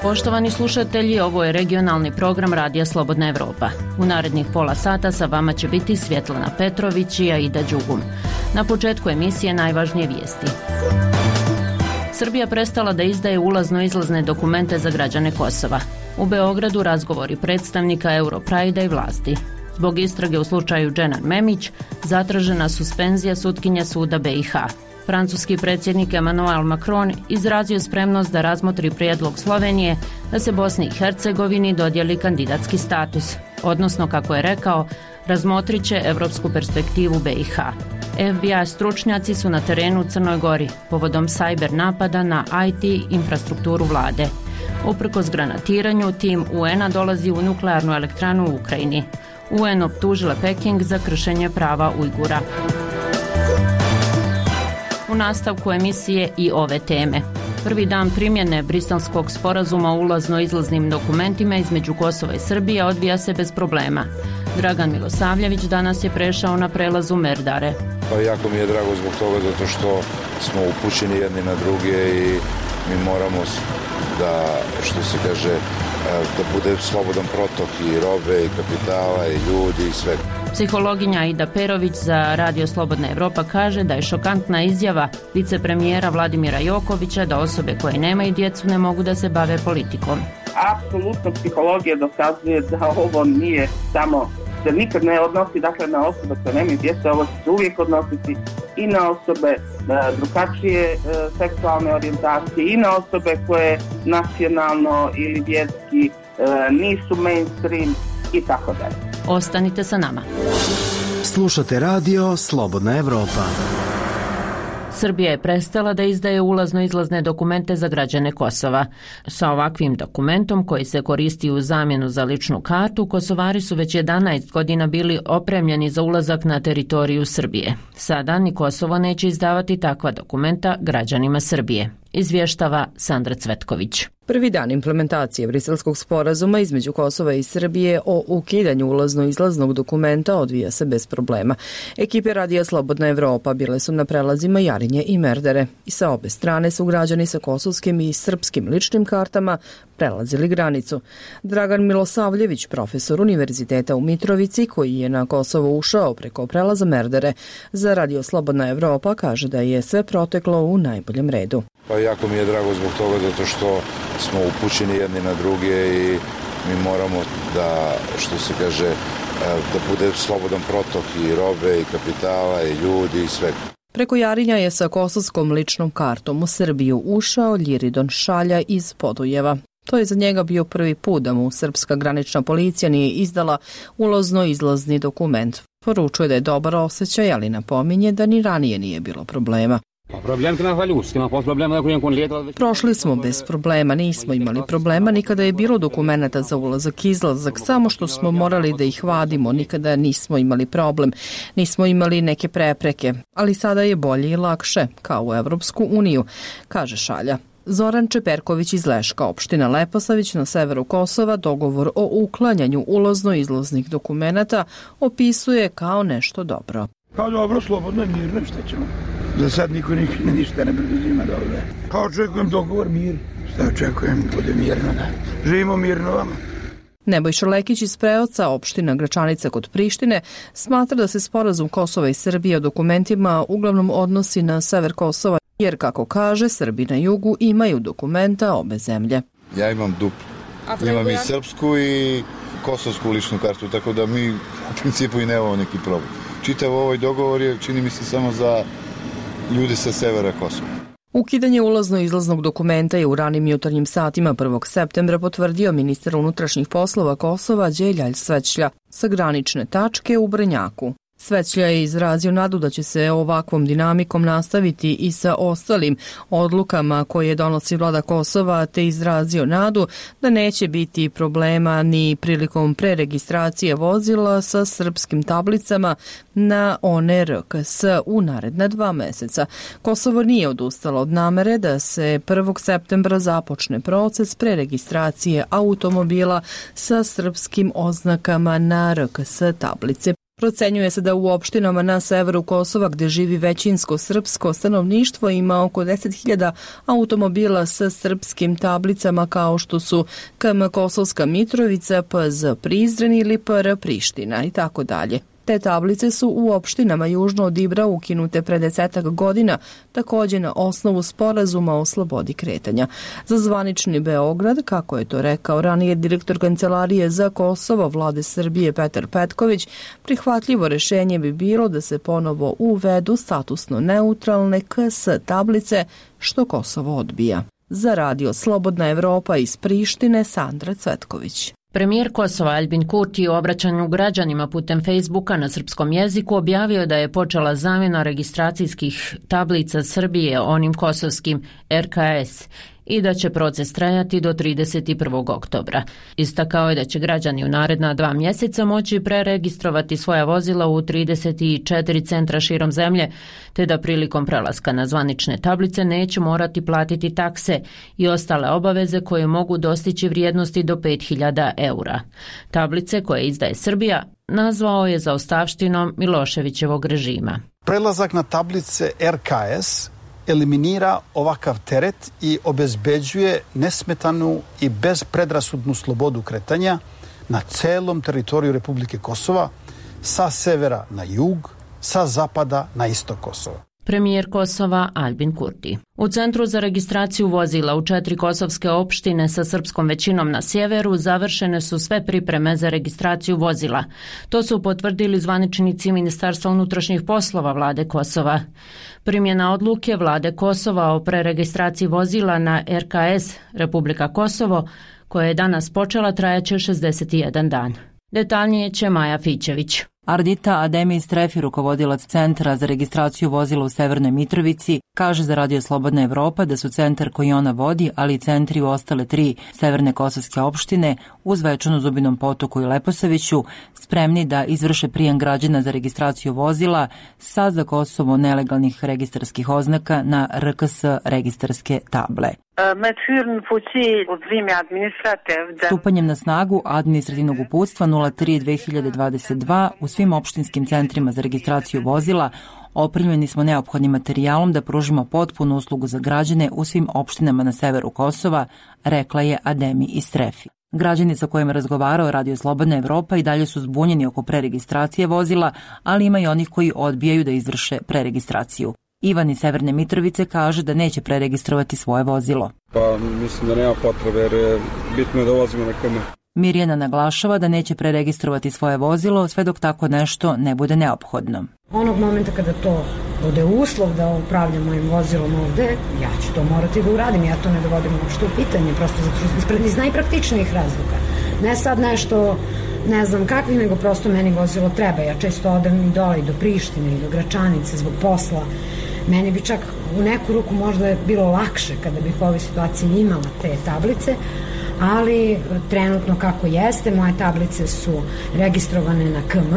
Poštovani slušatelji, ovo je regionalni program Radija Slobodna Evropa. U narednih pola sata sa vama će biti Svjetlana Petrović i Aida Đugum. Na početku emisije najvažnije vijesti. Srbija prestala da izdaje ulazno-izlazne dokumente za građane Kosova. U Beogradu razgovori predstavnika Europride i vlasti. Zbog istrage u slučaju Dženan Memić zatražena suspenzija sutkinje suda BiH. Francuski predsjednik Emmanuel Macron izrazio spremnost da razmotri prijedlog Slovenije da se Bosni i Hercegovini dodijeli kandidatski status, odnosno, kako je rekao, razmotrit će evropsku perspektivu BiH. FBI stručnjaci su na terenu u Crnoj Gori povodom sajber napada na IT infrastrukturu vlade. Uprkos granatiranju, tim UN-a dolazi u nuklearnu elektranu u Ukrajini. UN optužila Peking za kršenje prava Ujgura. U nastavku emisije i ove teme. Prvi dan primjene Briselskog sporazuma o ulazno-izlaznim dokumentima između Kosova i Srbije odvija se bez problema. Dragan Milosavljević danas je prešao na prelazu Merdare. Pa jako mi je drago zbog toga zato što smo upućeni jedni na druge i mi moramo da, što se kaže, da bude slobodan protok i robe i kapitala i ljudi i sve. Psihologinja Aida Perović za Radio Slobodna Evropa kaže da je šokantna izjava vicepremijera Vladimira Jokovića da osobe koje nemaju djecu ne mogu da se bave politikom. Apsolutno psihologija dokazuje da ovo nije samo, se nikad ne odnosi dakle na osobe koje nemaju djecu, ovo će se uvijek odnositi i na osobe drugačije seksualne orijentacije i na osobe koje nacionalno ili vjerski nisu mainstream i tako dalje. Ostanite sa nama. Slušate Radio Slobodna Evropa. Srbija je prestala da izdaje ulazno-izlazne dokumente za građane Kosova. Sa ovakvim dokumentom koji se koristi u zamjenu za ličnu kartu, Kosovari su već 11 godina bili opremljeni za ulazak na teritoriju Srbije. Sada ni Kosovo neće izdavati takva dokumenta građanima Srbije, izvještava Sandra Cvetković. Prvi dan implementacije Briselskog sporazuma između Kosova i Srbije o ukidanju ulazno-izlaznog dokumenta odvija se bez problema. Ekipe Radija Slobodna Evropa bile su na prelazima Jarinje i Merdare i sa obe strane su građani sa kosovskim i srpskim ličnim kartama prelazili granicu. Dragan Milosavljević, profesor Univerziteta u Mitrovici, koji je na Kosovo ušao preko prelaza Merdare, za Radio Slobodna Evropa kaže da je sve proteklo u najboljem redu. Pa jako mi je drago zbog toga zato što smo upućeni jedni na druge i mi moramo da, što se kaže, da bude slobodan protok i robe i kapitala i ljudi i sve. Preko Jarinja je sa kosovskom ličnom kartom u Srbiju ušao Ljiridon Šalja iz Podujeva. To je za njega bio prvi put da mu srpska granična policija nije izdala ulazno-izlazni dokument. Poručuje da je dobar osjećaj, ali napominje da ni ranije nije bilo problema. Prošli smo bez problema, nismo imali problema, nikada je bilo dokumenta za ulazak-izlazak, samo što smo morali da ih vadimo, nikada nismo imali problem, nismo imali neke prepreke, ali sada je bolje i lakše, kao u Evropsku uniju, kaže Šalja. Zoran Čeperković iz Leška, opština Leposavić na severu Kosova, dogovor o uklanjanju ulazno-izlaznih dokumenata opisuje kao nešto dobro. Kao dobro, slobodno i mirno, šta ćemo? Za sad niko ništa ne preduzima dobro. Kao očekujem dogovor, mir. Šta očekujem, bude mirno, da. Živimo mirno vama. Nebojša Lekić iz Preoca, opština Gračanica kod Prištine, smatra da se sporazum Kosova i Srbije o dokumentima uglavnom odnosi na sever Kosova, jer, kako kaže, Srbi na jugu imaju dokumenta obe zemlje. Ja imam duplu. Imam i srpsku i kosovsku ličnu kartu, tako da mi u principu i nemamo neki problem. Čitav ovaj dogovor je, čini mi se, samo za ljude sa severa Kosova. Ukidanje ulazno-izlaznog dokumenta je u ranim jutarnjim satima 1. septembra potvrdio ministar unutrašnjih poslova Kosova Đeljalj Svećlja sa granične tačke u Brnjaku. Svećlja je izrazio nadu da će se ovakvom dinamikom nastaviti i sa ostalim odlukama koje donosi vlada Kosova, te izrazio nadu da neće biti problema ni prilikom preregistracije vozila sa srpskim tablicama na one RKS u naredna 2 meseca. Kosovo nije odustalo od namere da se 1. septembra započne proces preregistracije automobila sa srpskim oznakama na RKS tablice. Procenjuje se da u opštinama na severu Kosova, gde živi većinsko srpsko stanovništvo, ima oko 10.000 automobila sa srpskim tablicama kao što su KM Kosovska Mitrovica, PZ Prizren ili PR Priština i tako dalje. Te tablice su u opštinama južno od Ibra ukinute pre 10 godina, takođe na osnovu sporazuma o slobodi kretanja. Za zvanični Beograd, kako je to rekao ranije direktor Kancelarije za Kosovo Vlade Srbije Petar Petković, prihvatljivo rešenje bi bilo da se ponovo uvedu statusno neutralne KS tablice, što Kosovo odbija. Za radio Slobodna Evropa iz Prištine, Sandra Cvetković. Premijer Kosova Aljbin Kurti u obraćanju građanima putem Facebooka na srpskom jeziku objavio da je počela zamjena registracijskih tablica Srbije onim kosovskim RKS i da će proces trajati do 31. oktobra. Istakao je da će građani u naredna 2 mjeseca moći preregistrovati svoja vozila u 34 centra širom zemlje, te da prilikom prelaska na zvanične tablice neće morati platiti takse i ostale obaveze koje mogu dostići vrijednosti do 5.000 eura. Tablice koje izdaje Srbija nazvao je zaostavštinom Miloševićevog režima. Prelazak na tablice RKS eliminira ovakav teret i obezbeđuje nesmetanu i bezpredrasudnu slobodu kretanja na celom teritoriju Republike Kosova, sa severa na jug, sa zapada na istok Kosova. Premijer Kosova Aljbin Kurti. U Centru za registraciju vozila u 4 kosovske opštine sa srpskom većinom na sjeveru završene su sve pripreme za registraciju vozila. To su potvrdili zvaničnici Ministarstva unutrašnjih poslova Vlade Kosova. Primjena odluke Vlade Kosova o preregistraciji vozila na RKS Republika Kosovo, koja je danas počela, trajaće 61 dan. Detaljnije će Maja Fićević. Ardita Ademi Istrefi, rukovodilac Centra za registraciju vozila u Severnoj Mitrovici, kaže za Radio Slobodna Evropa da su centar koji ona vodi, ali i centri u ostale 3 severne kosovske opštine uz Zvečanu, Zubinom Potoku i Leposaviću spremni da izvrše prijem građana za registraciju vozila sa za Kosovo nelegalnih registarskih oznaka na RKS registarske table. Stupanjem na snagu administrativnog uputstva 03/2022 u svim opštinskim centrima za registraciju vozila opremljeni smo neophodnim materijalom da pružimo potpunu uslugu za građane u svim opštinama na severu Kosova, rekla je Ademi Istrefi. Građani sa kojima je razgovarao Radio Slobodna Evropa i dalje su zbunjeni oko preregistracije vozila, ali ima i onih koji odbijaju da izvrše preregistraciju. Ivan iz Severne Mitrovice kaže da neće preregistrovati svoje vozilo. Pa mislim da nema potrebe jer je bitno da vozimo na KM. Mirjana naglašava da neće preregistrovati svoje vozilo sve dok tako nešto ne bude neophodno. Onog momenta kada to bude uslov da upravljam mojim vozilom ovde, ja ću to morati da uradim. Ja to ne dovodim uopšte u pitanje, prosto zato iz najpraktičnijih razloga. Ne sad nešto, ne znam kakvih, nego prosto meni vozilo treba. Ja često odem i dole i do Prištine i do Gračanice zbog posla. Meni bi čak u neku ruku možda bilo lakše kada bih u ovoj situaciji imala te tablice, ali trenutno kako jeste, moje tablice su registrovane na KM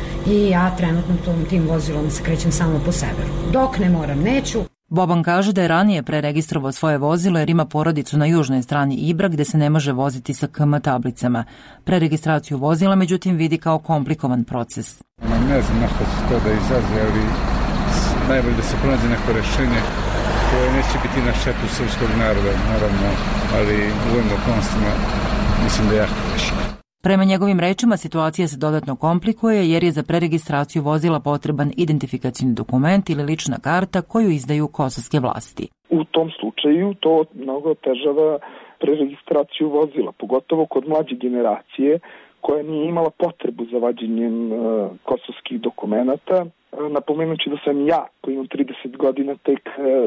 i ja trenutno tim vozilom se krećem samo po severu. Dok ne moram, neću. Boban kaže da je ranije preregistrovao svoje vozilo jer ima porodicu na južnoj strani Ibra gde se ne može voziti sa KM tablicama. Preregistraciju vozila međutim vidi kao komplikovan proces. Ne znam na što će to da izaze, ali najbolje da se pronađe neko rešenje koje neće biti na štetu srpskog naroda, naravno, ali u ovim okolnostima mislim da je jako teško. Prema njegovim rečima, situacija se dodatno komplikuje jer je za preregistraciju vozila potreban identifikacioni dokument ili lična karta koju izdaju kosovske vlasti. U tom slučaju to mnogo otežava preregistraciju vozila, pogotovo kod mlađe generacije koja nije imala potrebu za vađenjem kosovskih dokumenata. Napomenući da sam ja, koji imam 30 godina, tek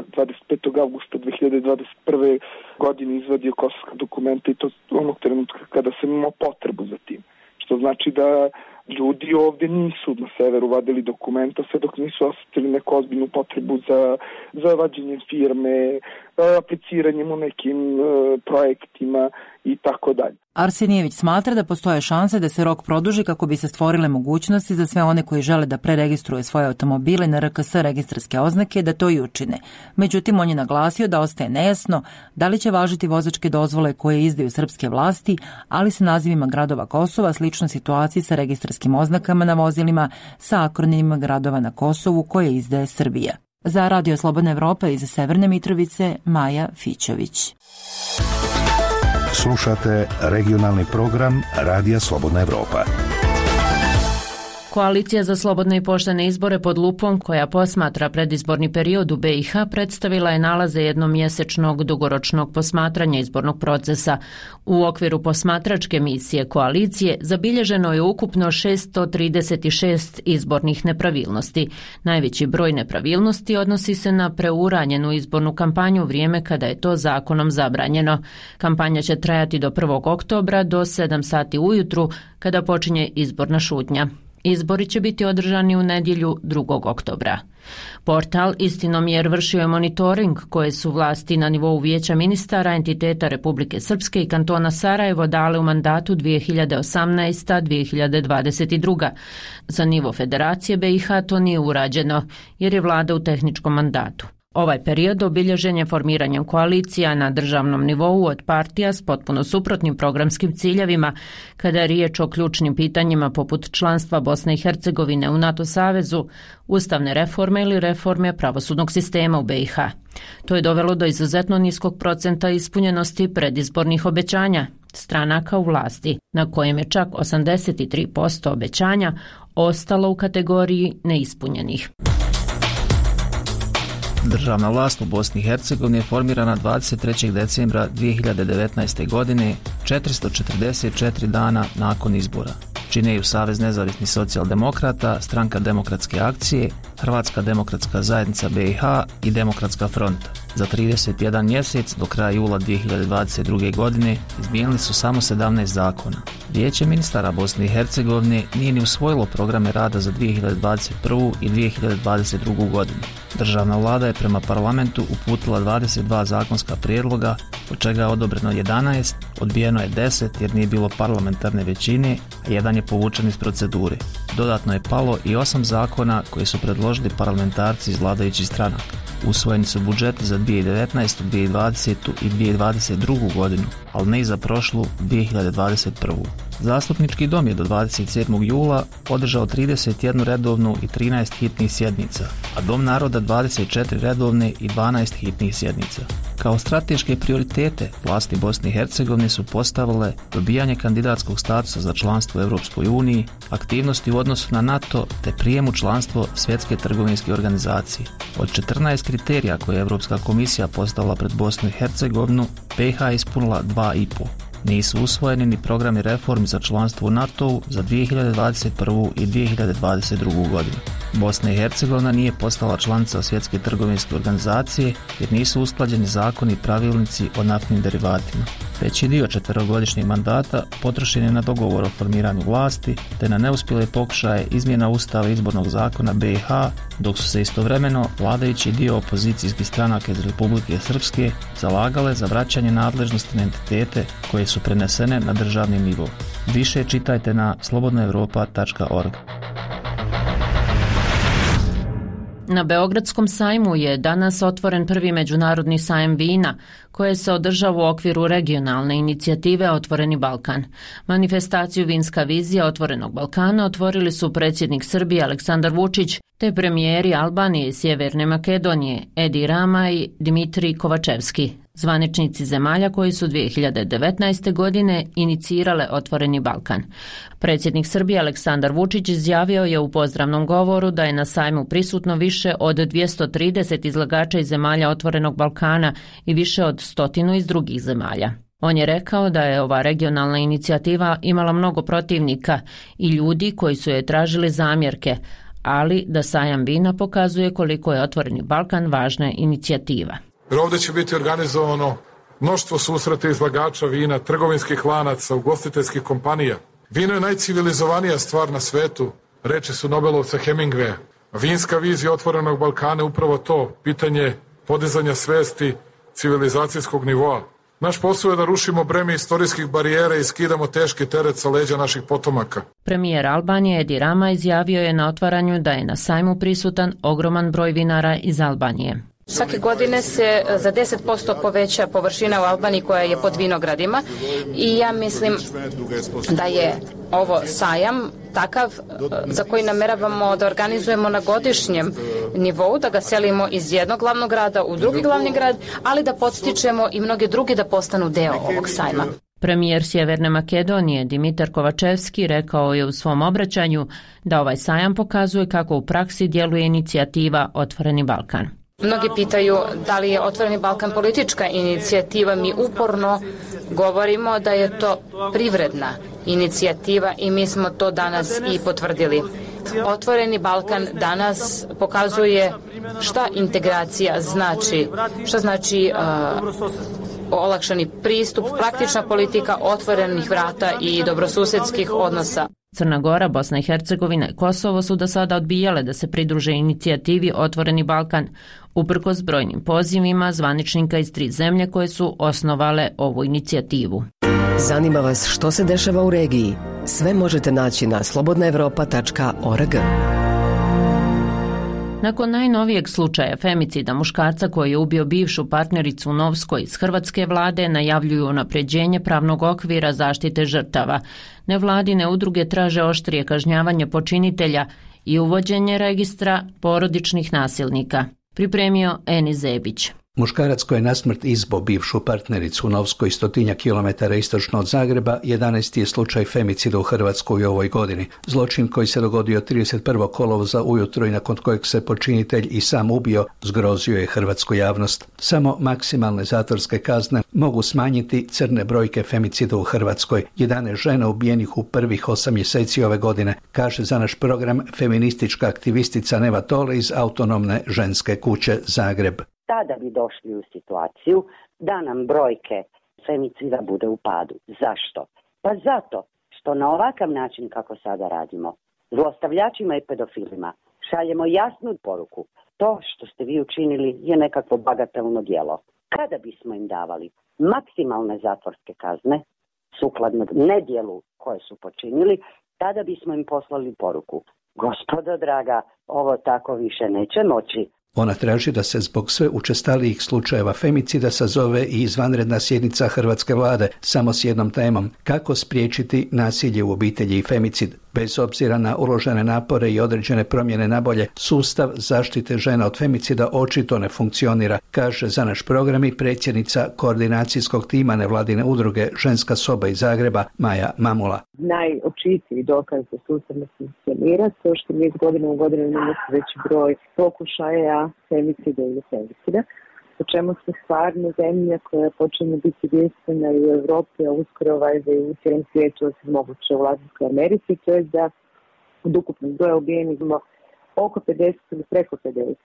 25. augusta 2021. godine izvadio kosovska dokumenta i to onog trenutka kada sam imao potrebu za tim. Što znači da ljudi ovde nisu na severu vadili dokumenta sve dok nisu osetili neku ozbiljnu potrebu za vađenjem firme, apliciranjem u nekim projektima i tako dalje. Arsenijević smatra da postoje šanse da se rok produži kako bi se stvorile mogućnosti za sve one koji žele da preregistruju svoje automobile na RKS registarske oznake da to i učine. Međutim, on je naglasio da ostaje nejasno da li će važiti vozačke dozvole koje izdaju srpske vlasti, ali sa nazivima gradova Kosova, slično situaciji sa registarskim oznakama na vozilima sa akronimima gradova na Kosovu koje izdaje Srbija. Za Radio Slobodna Evropa iz Severne Mitrovice, Maja Fićović. Slušate regionalni program Radija Slobodna Evropa. Koalicija za slobodne i poštene izbore pod lupom, koja posmatra predizborni period u BiH, predstavila je nalaze jednomjesečnog dugoročnog posmatranja izbornog procesa. U okviru posmatračke misije koalicije zabilježeno je ukupno 636 izbornih nepravilnosti. Najveći broj nepravilnosti odnosi se na preuranjenu izbornu kampanju u vrijeme kada je to zakonom zabranjeno. Kampanja će trajati do 1. oktobra do 7 sati ujutru kada počinje izborna šutnja. Izbori će biti održani u nedjelju 2. oktobra. Portal Istinomjer vršio je monitoring koje su vlasti na nivou Vijeća ministara entiteta Republike Srpske i kantona Sarajevo dale u mandatu 2018-2022. Za nivo Federacije BiH to nije urađeno jer je vlada u tehničkom mandatu. Ovaj period obilježen je formiranjem koalicija na državnom nivou od partija s potpuno suprotnim programskim ciljevima kada je riječ o ključnim pitanjima poput članstva Bosne i Hercegovine u NATO savezu, ustavne reforme ili reforme pravosudnog sistema u BiH. To je dovelo do izuzetno niskog procenta ispunjenosti predizbornih obećanja stranaka u vlasti, na kojem je čak 83% obećanja ostalo u kategoriji neispunjenih. Državna vlast u Bosni i Hercegovini je formirana 23. decembra 2019. godine, 444 dana nakon izbora. Čine ju Savez nezavisnih socijaldemokrata, Stranka demokratske akcije, Hrvatska demokratska zajednica BiH i Demokratska fronta. Za 31 mjesec do kraja jula 2022. godine izmijenili su samo 17 zakona. Vijeće ministara Bosne i Hercegovine nije ni usvojilo programe rada za 2021. i 2022. godinu. Državna vlada je prema parlamentu uputila 22 zakonska prijedloga, od čega je odobreno 11, odbijeno je 10 jer nije bilo parlamentarne većine, a jedan je povučen iz procedure. Dodatno je palo i 8 zakona koje su predložili parlamentarci iz vladajućih stranaka. Usvojeni su budžeti za 2019., 2020. i 2022. godinu, ali ne i za prošlu 2021. Zastupnički dom je do 27. jula održao 31 redovnu i 13 hitnih sjednica, a Dom naroda 24 redovne i 12 hitnih sjednica. Kao strateške prioritete vlasti Bosne i Hercegovine su postavile dobijanje kandidatskog statusa za članstvo u Europskoj uniji, aktivnosti u odnosu na NATO te prijem u članstvo Svjetske trgovinske organizacije. Od 14 kriterija koje je Europska komisija postavila pred Bosnu i Hercegovinu, BiH je ispunila 2,5. Nisu usvojeni ni programi reformi za članstvo u NATO-u za 2021. i 2022. godinu. Bosna i Hercegovina nije postala članica Svjetske trgovinske organizacije jer nisu usklađeni zakoni i pravilnici o naftnim derivatima. Veći dio 4-godišnjeg mandata potrošen je na dogovor o formiranju vlasti te na neuspjele pokušaje izmjena Ustava i izbornog zakona BiH, dok su se istovremeno vladajući dio opozicijskih stranaka iz Republike Srpske zalagale za vraćanje nadležnosti na entitete koje su prenesene na državni nivo. Više čitajte na slobodnaevropa.org. Na Beogradskom sajmu je danas otvoren prvi međunarodni sajam vina, koje se održava u okviru regionalne inicijative Otvoreni Balkan. Manifestaciju Vinska vizija Otvorenog Balkana otvorili su predsjednik Srbije Aleksandar Vučić te premijeri Albanije i Sjeverne Makedonije Edi Rama i Dimitrij Kovačevski, zvaničnici zemalja koji su 2019. godine inicirale Otvoreni Balkan. Predsjednik Srbije Aleksandar Vučić izjavio je u pozdravnom govoru da je na sajmu prisutno više od 230 izlagača iz zemalja Otvorenog Balkana i više od 100 iz drugih zemalja. On je rekao da je ova regionalna inicijativa imala mnogo protivnika i ljudi koji su je tražili zamjerke, ali da sajam vina pokazuje koliko je Otvoreni Balkan važna inicijativa. Jer ovdje će biti organizovano mnoštvo susreta izlagača vina, trgovinskih lanaca, ugostiteljskih kompanija. Vino je najcivilizovanija stvar na svetu, reči su Nobelovca Hemingwaya. Vinska vizija Otvorenog Balkana je upravo to, pitanje podizanja svesti civilizacijskog nivoa. Naš posao je da rušimo breme istorijskih barijera i skidamo teški teret sa leđa naših potomaka. Premijer Albanije Edi Rama izjavio je na otvaranju da je na sajmu prisutan ogroman broj vinara iz Albanije. Svake godine se za 10% poveća površina u Albaniji koja je pod vinogradima i ja mislim da je ovo sajam takav za koji nameravamo da organizujemo na godišnjem nivou, da ga selimo iz jednog glavnog grada u drugi glavni grad, ali da podstičemo i mnoge druge da postanu deo ovog sajma. Premijer Sjeverne Makedonije Dimitar Kovačevski rekao je u svom obraćanju da ovaj sajam pokazuje kako u praksi djeluje inicijativa Otvoreni Balkan. Mnogi pitaju da li je Otvoreni Balkan politička inicijativa. Mi uporno govorimo da je to privredna inicijativa i mi smo to danas i potvrdili. Otvoreni Balkan danas pokazuje šta integracija znači, šta znači olakšani pristup, praktična politika otvorenih vrata i dobrosusedskih odnosa. Crna Gora, Bosna i Hercegovina i Kosovo su do sada odbijale da se pridruže inicijativi Otvoreni Balkan, uprkos brojnim pozivima zvaničnika iz 3 zemlje koje su osnovale ovu inicijativu. Zanima vas što se dešava u regiji? Sve možete naći na slobodnaevropa.org. Nakon najnovijeg slučaja femicida muškarca koji je ubio bivšu partnericu u Novskoj iz hrvatske vlade najavljuju unapređenje pravnog okvira zaštite žrtava. Nevladine udruge traže oštrije kažnjavanje počinitelja i uvođenje registra porodičnih nasilnika. Pripremio Eni Zebić. Muškarac koji je nasmrt izbo bivšu partnericu u Novskoj 100 kilometara istočno od Zagreba, 11. je slučaj femicida u Hrvatskoj u ovoj godini. Zločin koji se dogodio 31. kolovoza ujutro i nakon kojeg se počinitelj i sam ubio, zgrozio je hrvatsku javnost. Samo maksimalne zatvorske kazne mogu smanjiti crne brojke femicida u Hrvatskoj. 11 žena ubijenih u prvih 8 mjeseci ove godine, kaže za naš program feministička aktivistica Neva Tole iz Autonomne ženske kuće Zagreb. Tada bi došli u situaciju da nam brojke femicida bude u padu. Zašto? Pa zato što na ovakav način kako sada radimo, zlostavljačima i pedofilima šaljemo jasnu poruku. To što ste vi učinili je nekakvo bagatelno djelo. Kada bismo im davali maksimalne zatvorske kazne, sukladno nedjelu koje su počinili, tada bismo im poslali poruku. Gospodo draga, ovo tako više neće moći. Ona traži da se zbog sve učestalijih slučajeva femicida sazove i izvanredna sjednica hrvatske vlade samo s jednom temom: kako spriječiti nasilje u obitelji i femicid. Bez obzira na uložene napore i određene promjene na bolje, sustav zaštite žena od femicida očito ne funkcionira, kaže za naš program i predsjednica koordinacijskog tima nevladine udruge Ženska soba iz Zagreba Maja Mamula. Najočitiji dokaz da sustav ne funkcionira, to što mi iz godine u godinu imamo veći broj pokušaja femicida ili femicida, po čemu se stvarno zemlja koja počinje biti jedinstvena i u Europi, a uskoro valjda i u cijelom svijetu, osim moguće u Latinskoj Americi, to je da od ukupnog broja ubijenih imamo oko 50 ili preko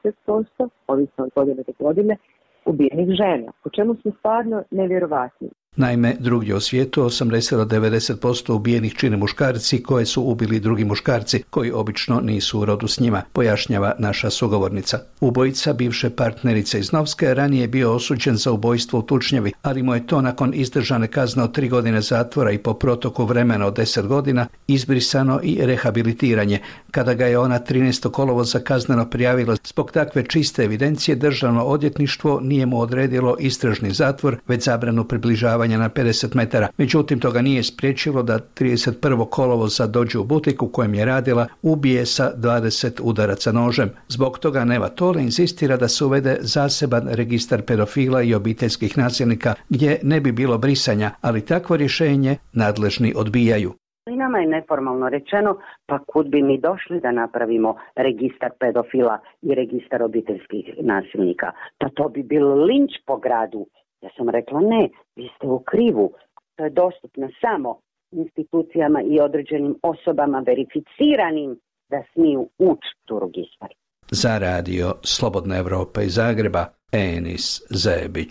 50%, ovisno od godine do godine, ubijenih žena, po čemu smo stvarno nevjerovatni. Naime, drugdje u svijetu 80 do 90% ubijenih čine muškarci koje su ubili drugi muškarci koji obično nisu u rodu s njima, pojašnjava naša sugovornica. Ubojica bivše partnerice iz Novske ranije je bio osuđen za ubojstvo u tučnjavi, ali mu je to nakon izdržane kazne od 3 godine zatvora i po protoku vremena od 10 godina izbrisano i rehabilitiranje. Kada ga je ona 13. kolovoza kazneno prijavila zbog takve čiste evidencije, državno odvjetništvo nije mu odredilo istražni zatvor, već zabranu približavanja na 50 metara. Međutim, to ga nije spriječilo da 31. kolovoza dođe u butik u kojem je radila, ubije sa 20 udaraca nožem. Zbog toga Neva Tole insistira da se uvede zaseban registar pedofila i obiteljskih nasilnika gdje ne bi bilo brisanja, ali takvo rješenje nadležni odbijaju. I nama je neformalno rečeno, pa kud bi mi došli da napravimo registar pedofila i registar obiteljskih nasilnika? Pa to bi bil linč po gradu. Ja sam rekla ne, vi ste u krivu. To je dostupno samo institucijama i određenim osobama verificiranim da smiju ući u registar. Za radio Slobodna Evropa iz Zagreba, Enis Zebić.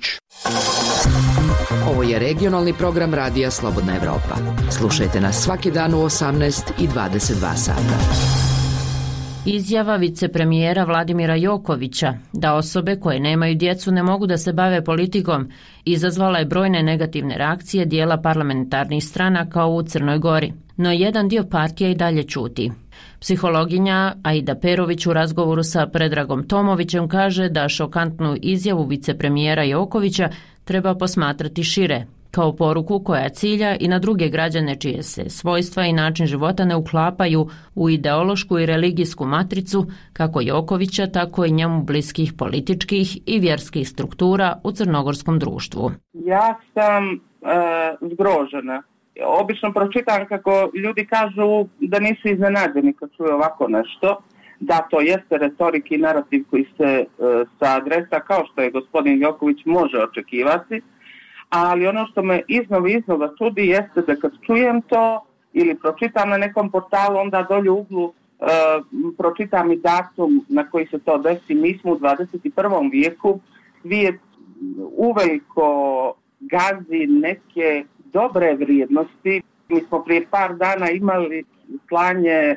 Ovo je regionalni program radija Slobodna Evropa. Slušajte nas svaki dan u 18 i 22 sata. Izjava vicepremijera Vladimira Jokovića da osobe koje nemaju djecu ne mogu da se bave politikom izazvala je brojne negativne reakcije dijela parlamentarnih stranaka u Crnoj Gori, no jedan dio partija i dalje ćuti. Psihologinja Aida Perović u razgovoru sa Predragom Tomovićem kaže da šokantnu izjavu vicepremijera Jokovića treba posmatrati šire, kao poruku koja cilja i na druge građane čije se svojstva i način života ne uklapaju u ideološku i religijsku matricu kako Jokovića, tako i njemu bliskih političkih i vjerskih struktura u crnogorskom društvu. Ja sam zgrožena. Obično pročitam kako ljudi kažu da nisu iznenađeni kad čuju ovako nešto. Da, to jeste retorik i narativ koji se sa adresa, kao što je gospodin Joković, može očekivati. Ali ono što me iznova čudi jeste da kad čujem to ili pročitam na nekom portalu, onda dolje u uglu pročitam i datum na koji se to desi. Mi smo u 21. vijeku, svijet uveliko gazi neke dobre vrijednosti. Mi smo prije par dana imali slanje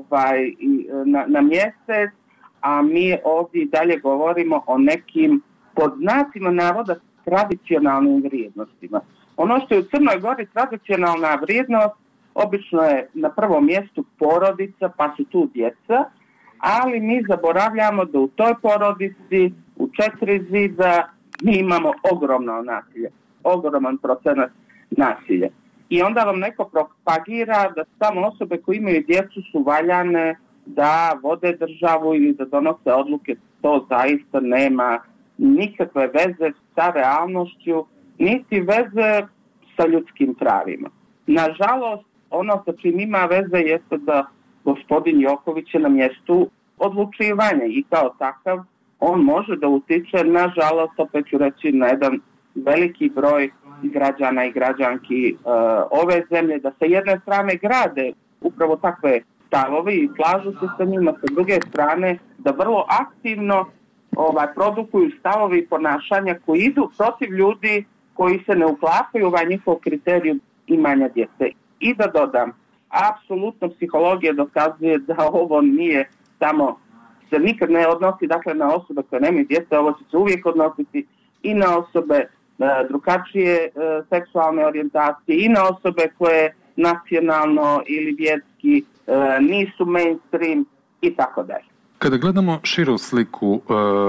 na mjesec, a mi ovdje i dalje govorimo o nekim, pod znacima navoda, tradicionalnim vrijednostima. Ono što je u Crnoj Gori tradicionalna vrijednost, obično je na prvom mjestu porodica, pa su tu djeca, ali mi zaboravljamo da u toj porodici, u 4 zida, mi imamo ogromno nasilje, ogroman procenat nasilja. I onda vam neko propagira da samo osobe koje imaju djecu su valjane da vode državu ili da donose odluke. To zaista nema nikakve veze sa realnošću, niti veze sa ljudskim pravima. Nažalost, ono sa čim ima veze jeste da gospodin Joković je na mjestu odlučivanja i kao takav on može da utiče, nažalost, opet ću reći, na jedan veliki broj građana i građanki ove zemlje, da sa jedne strane grade upravo takve stavove i slažu se sa njima, sa druge strane da vrlo aktivno produkuju stavove i ponašanja koji idu protiv ljudi koji se ne uklapaju u njihov kriteriju imanja djece. I da dodam, apsolutno psihologija dokazuje da ovo nije samo, se nikad ne odnosi na osobe koje nemaju djece, ovo će se uvijek odnositi i na osobe drugačije seksualne orijentacije i na osobe koje nacionalno ili vjerski nisu mainstream i tako dalje. Kada gledamo širu sliku,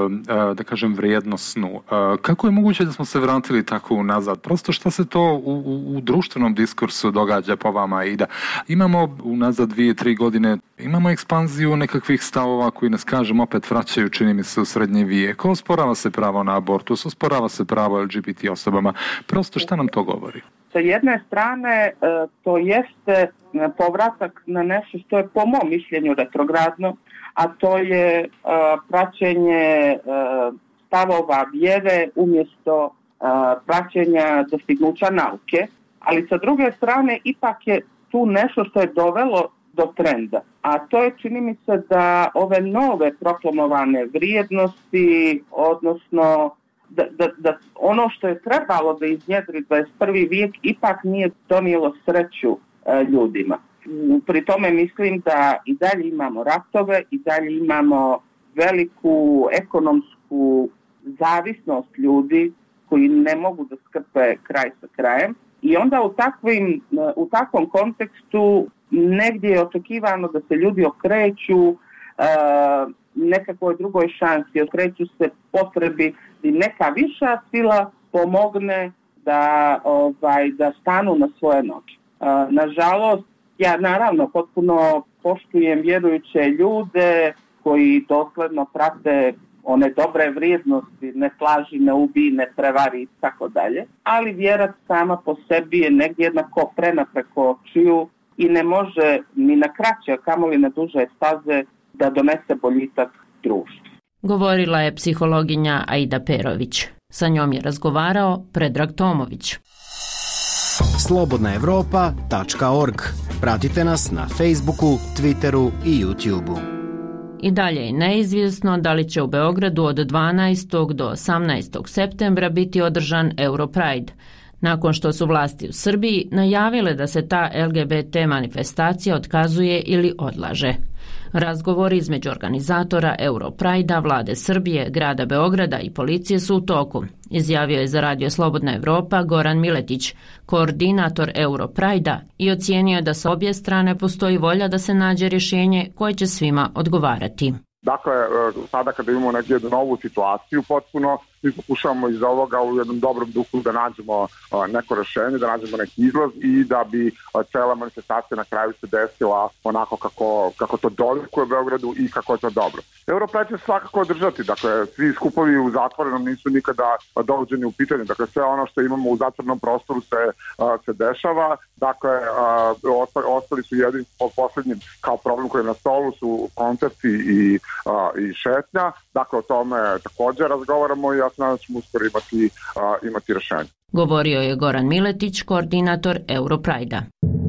da kažem vrijednosnu, kako je moguće da smo se vratili tako unazad? Prosto šta se to u društvenom diskursu događa po vama i da imamo unazad 2-3 godine, imamo ekspanziju nekakvih stavova koji nas, kažem, opet vraćaju, čini mi se, u srednji vijek. Osporava se pravo na abortus, osporava se pravo LGBT osobama. Prosto šta nam to govori? Sa jedne strane, to jeste povratak na nešto što je po mom mišljenju retrogradno, a to je praćenje stavova vjere umjesto praćenja dostignuća nauke. Ali sa druge strane ipak je tu nešto što je dovelo do trenda. A to je, čini mi se, da ove nove proklamovane vrijednosti, odnosno da ono što je trebalo da iznjedri 21. vijek ipak nije donijelo sreću ljudima. Pri tome mislim da i dalje imamo ratove, i dalje imamo veliku ekonomsku zavisnost ljudi koji ne mogu da skrpe kraj sa krajem. I onda u takvom kontekstu negdje je očekivano da se ljudi okreću nekakvoj drugoj šansi, okreću se potrebi da neka viša sila pomogne da stanu na svoje noge. Nažalost, ja naravno potpuno poštujem vjerujuće ljude koji dosledno prate one dobre vrijednosti, ne slaži, ne ubij, ne prevari i tako dalje, ali vjera sama po sebi je negdje jedna koprena preko očiju i ne može ni na kraće, a kamoli na duže staze da donese boljitak društvu. Govorila je psihologinja Aida Perović. Sa njom je razgovarao Predrag Tomović. slobodnaevropa.org. Pratite nas na Facebooku, Twitteru i YouTubeu. I dalje je neizvjesno da li će u Beogradu od 12. do 18. septembra biti održan Europride, nakon što su vlasti u Srbiji najavile da se ta LGBT manifestacija otkazuje ili odlaže. Razgovori između organizatora Europride-a, vlade Srbije, grada Beograda i policije su u toku, izjavio je za Radio Slobodna Evropa Goran Miletić, koordinator Europride-a, i ocijenio da sa obje strane postoji volja da se nađe rješenje koje će svima odgovarati. Dakle, sada kada imamo neku novu situaciju potpuno, mi pokušavamo iz ovoga u jednom dobrom duhu da nađemo neko rešenje, da nađemo neki izlaz i da bi cela manifestacija na kraju se desila onako kako to dolikuje Beogradu i kako je to dobro. Europride će svakako održati, dakle, svi skupovi u zatvorenom nisu nikada dovođeni u pitanje, dakle, sve ono što imamo u zatvorenom prostoru se dešava, dakle, ostali su jedini poslednjim kao problem koji je na stolu su koncerti i šetnja, dakle, o tome također razgovaramo i ja se nadam da ćemo uskoro imati rešenje. Govorio je Goran Miletić, koordinator Europride-a.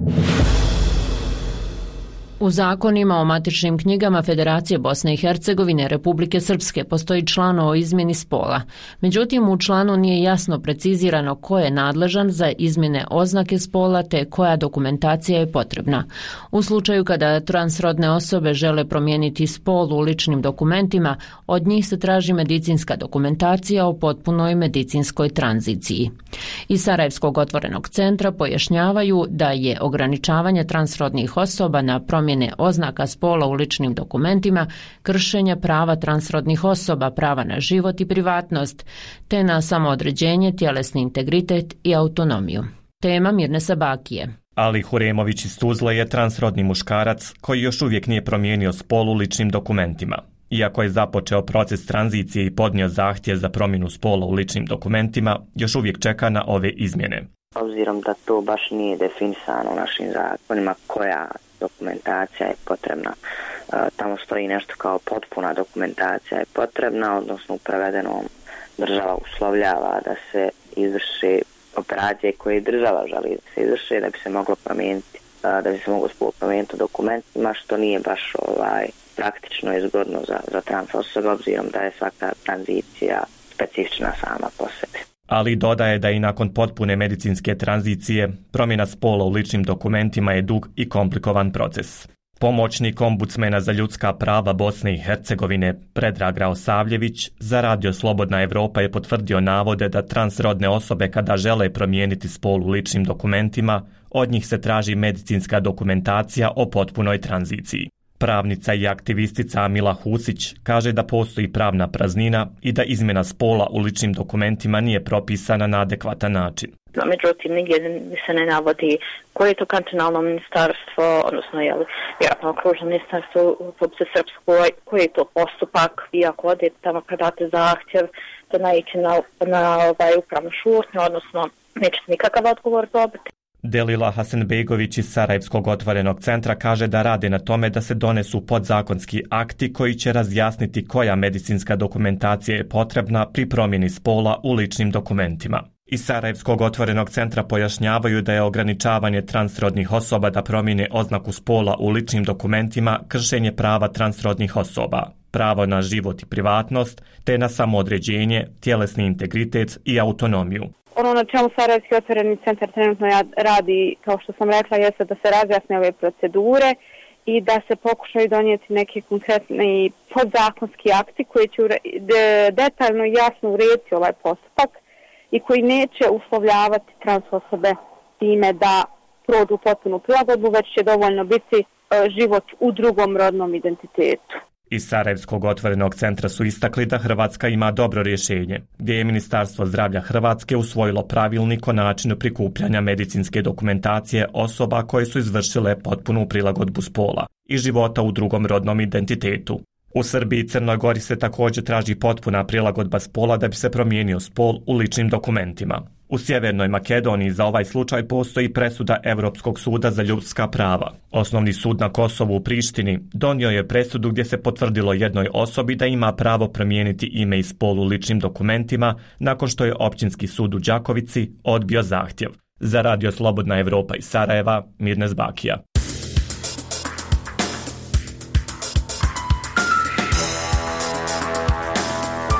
U zakonima o matičnim knjigama Federacije Bosne i Hercegovine Republike Srpske postoji član o izmjeni spola. Međutim, u članu nije jasno precizirano ko je nadležan za izmjene oznake spola te koja dokumentacija je potrebna. U slučaju kada transrodne osobe žele promijeniti spol u ličnim dokumentima, od njih se traži medicinska dokumentacija o potpunoj medicinskoj tranziciji. Iz Sarajevskog otvorenog centra pojašnjavaju da je ograničavanje transrodnih osoba na promjene oznaka spola u ličnim dokumentima kršenje prava transrodnih osoba, prava na život i privatnost, te na samoodređenje, tjelesni integritet i autonomiju. Tema Mirne Sabakije. Ali Huremović iz Tuzle je transrodni muškarac koji još uvijek nije promijenio spol u ličnim dokumentima. Iako je započeo proces tranzicije i podnio zahtjev za promjenu spola u ličnim dokumentima, još uvijek čeka na ove izmjene. Obzirom da to baš nije definisano u našim zakonima koja dokumentacija je potrebna. Tamo stoji nešto kao potpuna dokumentacija je potrebna, odnosno u prevedenom država uslovljava da se izvrši operacije koje država želi da se izvrši da bi se moglo promijeniti, da bi se moglo spol promijeniti u dokumentima, što nije baš praktično i zgodno za trans osobe, obzirom da je svaka tranzicija specifična sama po sebi. Ali dodaje da i nakon potpune medicinske tranzicije, promjena spola u ličnim dokumentima je dug i komplikovan proces. Pomoćnik ombudsmena za ljudska prava Bosne i Hercegovine Predrag Raosavljević za Radio Slobodna Evropa je potvrdio navode da transrodne osobe kada žele promijeniti spol u ličnim dokumentima, od njih se traži medicinska dokumentacija o potpunoj tranziciji. Pravnica i aktivistica Amila Husić kaže da postoji pravna praznina i da izmjena spola u ličnim dokumentima nije propisana na adekvatan način. Međutim, nigdje se ne navodi koje je to kantonalno ministarstvo, odnosno vjerojatno okružno ministarstvo u Republici Srpskoj, koji je to postupak i ako odete tamo kad date zahtjev da naići na upravnu šutnju, odnosno nećete nikakav odgovor dobiti. Delila Hasanbegović iz Sarajevskog otvorenog centra kaže da rade na tome da se donesu podzakonski akti koji će razjasniti koja medicinska dokumentacija je potrebna pri promjeni spola u ličnim dokumentima. Iz Sarajevskog otvorenog centra pojašnjavaju da je ograničavanje transrodnih osoba da promijene oznaku spola u ličnim dokumentima kršenje prava transrodnih osoba, pravo na život i privatnost, te na samoodređenje, tjelesni integritet i autonomiju. Ono na čemu Sarajevski otvoreni centar trenutno radi, kao što sam rekla, jeste da se razjasne ove procedure i da se pokušaju donijeti neki konkretni podzakonski akti koji će detaljno i jasno urediti ovaj postupak i koji neće uslovljavati trans osobe time da prođu potpunu prilagodbu, već će dovoljno biti život u drugom rodnom identitetu. Iz Sarajevskog otvorenog centra su istakli da Hrvatska ima dobro rješenje, gdje je Ministarstvo zdravlja Hrvatske usvojilo pravilnik o načinu prikupljanja medicinske dokumentacije osoba koje su izvršile potpunu prilagodbu spola i života u drugom rodnom identitetu. U Srbiji i Crnoj Gori se također traži potpuna prilagodba spola da bi se promijenio spol u ličnim dokumentima. U Sjevernoj Makedoniji za ovaj slučaj postoji presuda Europskog suda za ljudska prava. Osnovni sud na Kosovu u Prištini donio je presudu gdje se potvrdilo jednoj osobi da ima pravo promijeniti ime i spol u ličnim dokumentima nakon što je Općinski sud u Đakovici odbio zahtjev. Za Radio Slobodna Evropa iz Sarajeva, Mirne Zbakija.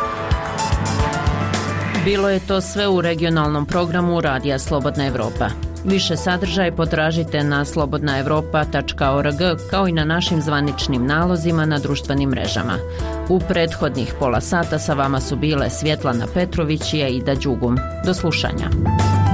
Bilo je to sve u regionalnom programu Radija Slobodna Evropa. Više sadržaja potražite na slobodnaevropa.org kao i na našim zvaničnim nalozima na društvenim mrežama. U prethodnih pola sata sa vama su bile Svjetlana Petrović i Aida Đugum. Do slušanja.